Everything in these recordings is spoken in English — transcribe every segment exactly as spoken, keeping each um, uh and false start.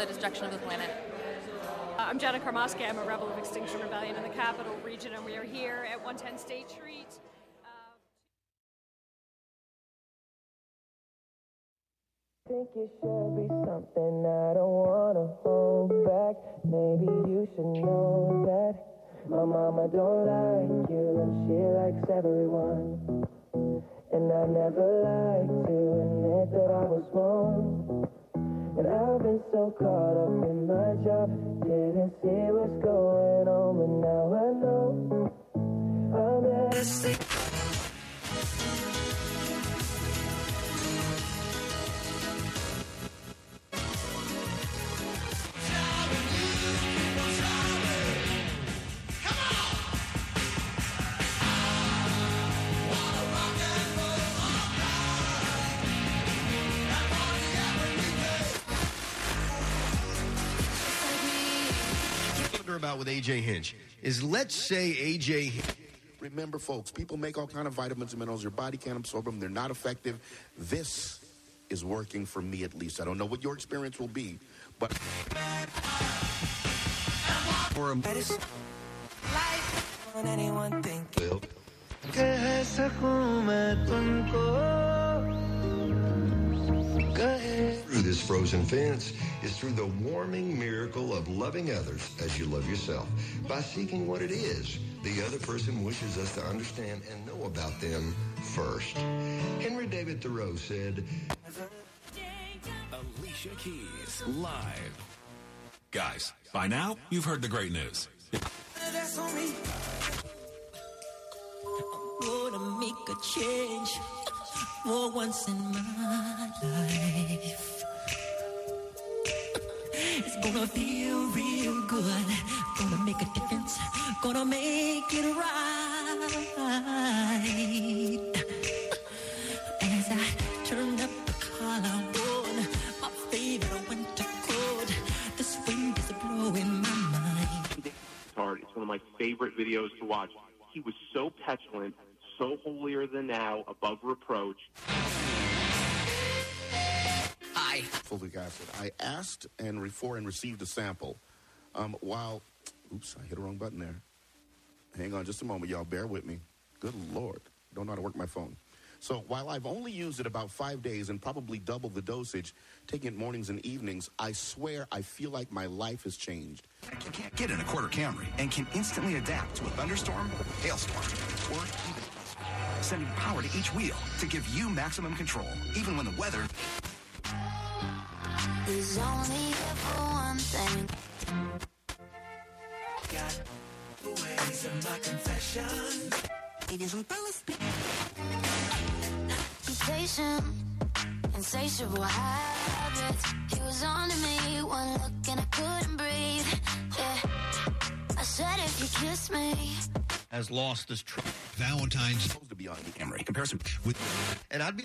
the destruction of the planet. Uh, I'm Jenna Karmoski. I'm a rebel of Extinction Rebellion in the Capital Region, and we are here at one ten State Street. Think it should be something I don't wanna hold back. Maybe you should know that my mama don't like you and she likes everyone. And I never liked to admit that I was wrong. And I've been so caught up in my job, didn't see what's going on, but now I know I'm at about with A J Hinch is, let's say A J Hinch. Remember, folks, people make all kind of vitamins and minerals. Your body can't absorb them. They're not effective. This is working for me, at least. I don't know what your experience will be, but for a life on anyone think through this frozen fence is through the warming miracle of loving others as you love yourself, by seeking what it is the other person wishes us to understand and know about them first. Henry David Thoreau said, Alicia Keys, live. Guys, by now, you've heard the great news. that's on me. I'm gonna make a change for once in my life. It's gonna feel real good. Gonna make a difference. Gonna make it right. As I turn up the collar on my favorite winter coat, this wind is blowing my mind. It's hard. It's one of my favorite videos to watch. He was so petulant, so holier than thou, above reproach. I folic acid. I asked and re- for and received a sample. Um, while, oops, I hit the wrong button there. Hang on just a moment, y'all. Bear with me. Good Lord. Don't know how to work my phone. So while I've only used it about five days and probably double the dosage, taking it mornings and evenings, I swear I feel like my life has changed. You can't get in a quarter Camry and can instantly adapt to a thunderstorm, hailstorm, or even sending power to each wheel to give you maximum control, even when the weather is only here for one thing. Got ways of my confession. It isn't be patient, insatiable habits. He was on to me, one look and I couldn't breathe. Yeah, I said if you kiss me. has lost this trip. Valentine's Supposed to be on the Camry comparison with, And I'd be...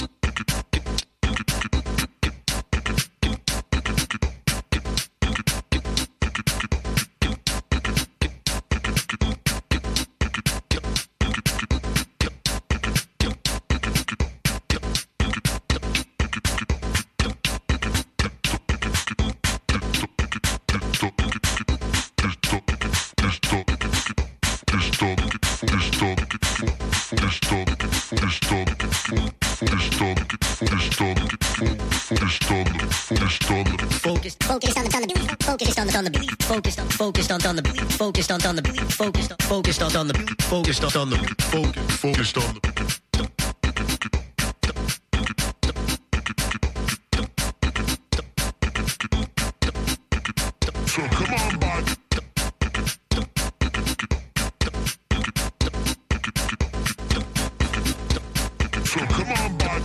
Focused, focused on the, on the, focused on the, on the, focused on, focused on, on the, focused on, on the, focused on, focused on, on the, Focused on the focus, focused on the. So come on, bud. So come on, bud.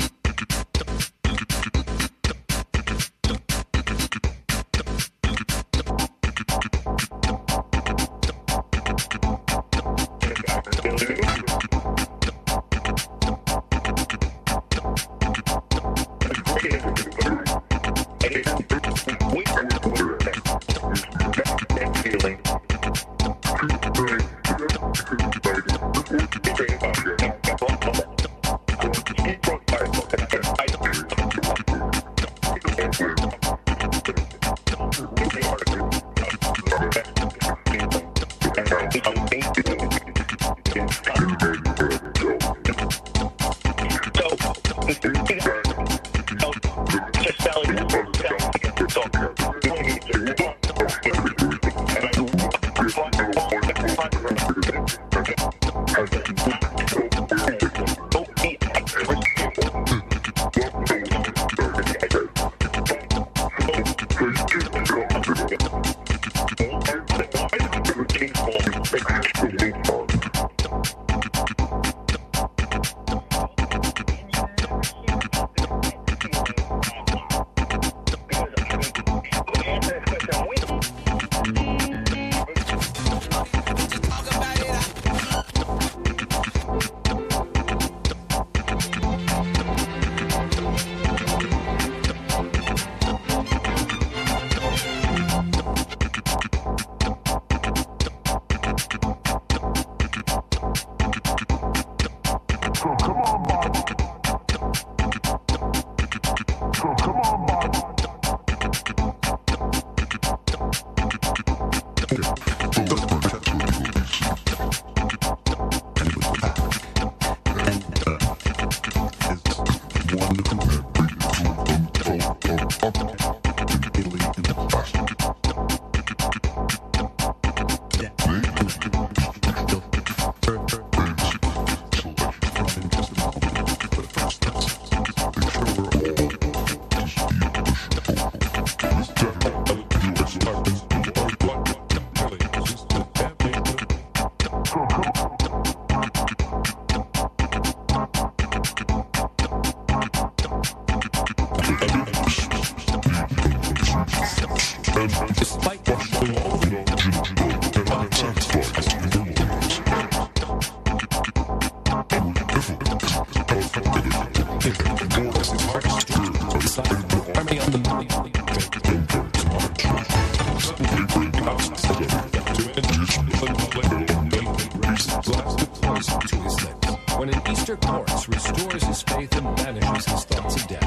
When an Easter corpse restores his faith and banishes his thoughts of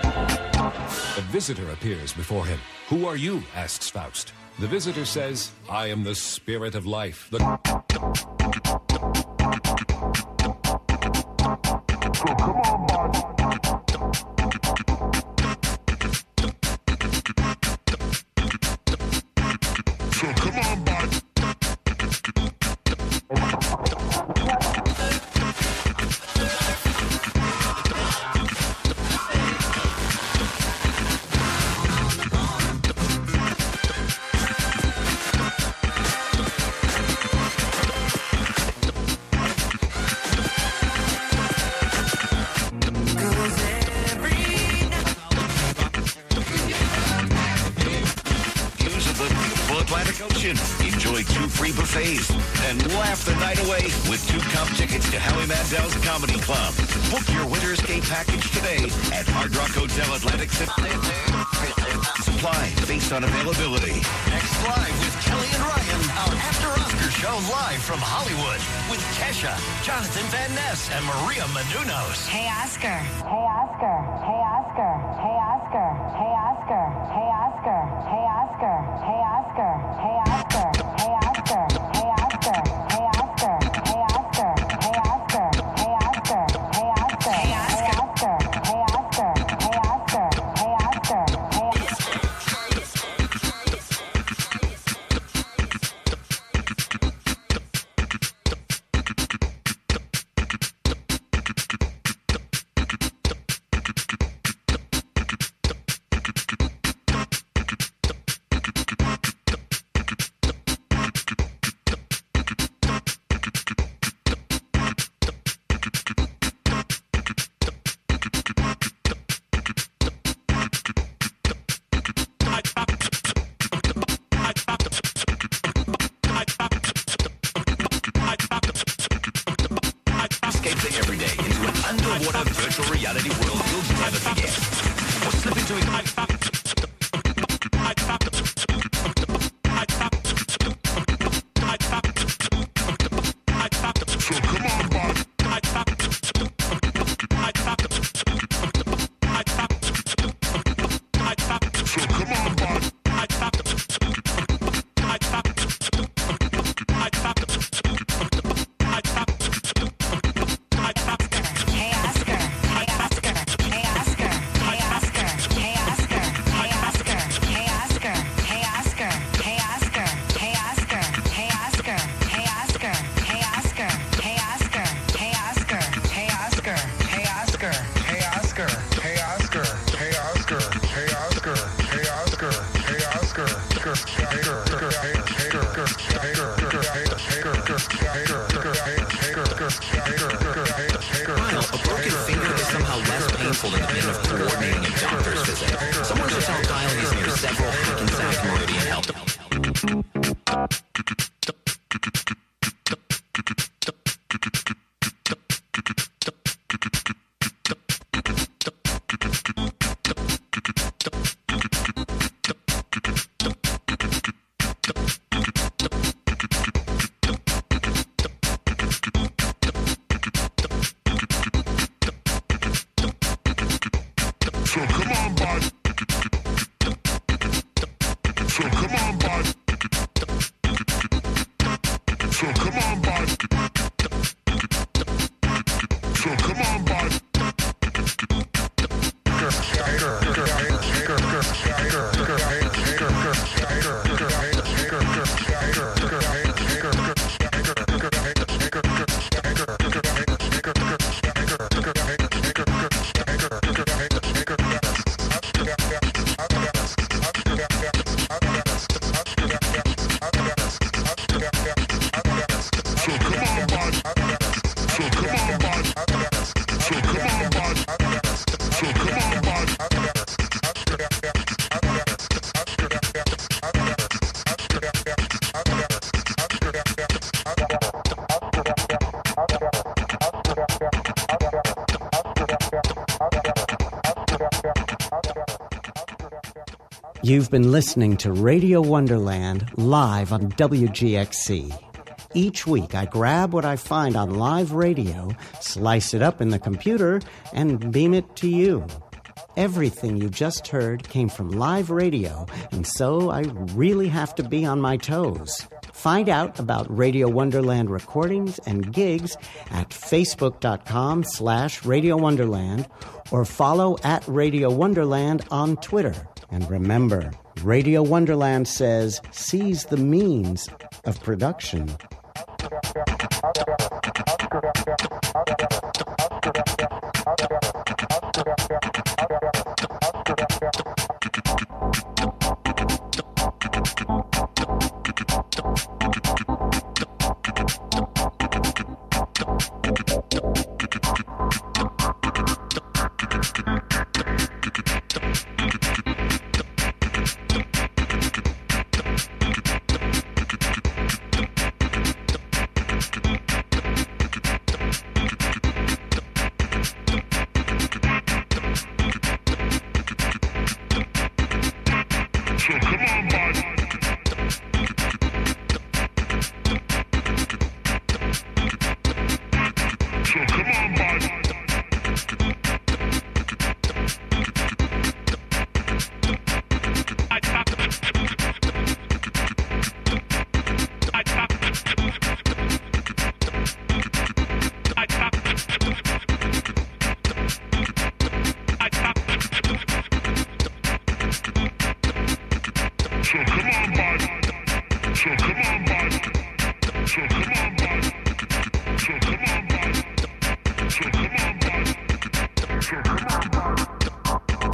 death. A visitor appears before him. "Who are you?" asks Faust. The visitor says, "I am the spirit of life." The So come on, bud. So come on, bud. Enjoy two free buffets and laugh the night away with two comp tickets to Howie Mandel's Comedy Club. Book your winter escape package today at Hard Rock Hotel Atlantic City. Supply based on availability. Next Live with Kelly and Ryan, our after-Oscar show live from Hollywood with Kesha, Jonathan Van Ness, and Maria Menounos. Hey, Oscar. Hey, Oscar. Hey, Oscar. Hey, Oscar. Hey, Oscar. Hey, Oscar. Hey, Oscar. Hey, Oscar. Hey, Oscar. Hey, Oscar. Hey, Oscar. Hey, Oscar. Hey, Oscar. Hey, Oscar. Hey, Oscar. A virtual reality world you'll never forget. Or slip into it. You've been listening to Radio Wonderland live on W G X C. Each week I grab what I find on live radio, slice it up in the computer, and beam it to you. Everything you just heard came from live radio, and so I really have to be on my toes. Find out about Radio Wonderland recordings and gigs at facebook.com slash Radio Wonderland or follow at Radio Wonderland on Twitter. And remember, Radio Wonderland says, seize the means of production. So come on, bud.